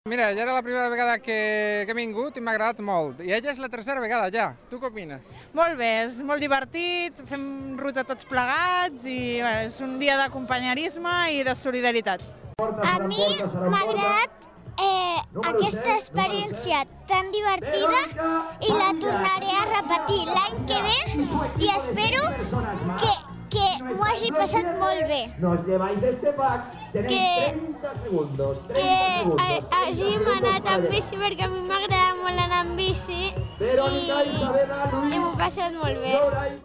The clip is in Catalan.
Mira, ja era la primera vegada que he vingut i m'ha agradat molt. I ella és la tercera vegada ja. Tu què opines? Molt bé, és molt divertit, fem ruta tots plegats i bé, és un dia de companyerisme i de solidaritat. A mi m'ha agradat aquesta experiència tan divertida i la tornaré a repetir l'any que ve i espero que m'ho hagi passat molt bé. Nos lleváis este pack, tenéis 30 segundos. Que hàgim anat amb bici perquè a mi m'agrada molt anar amb bici i m'ho he passat molt bé.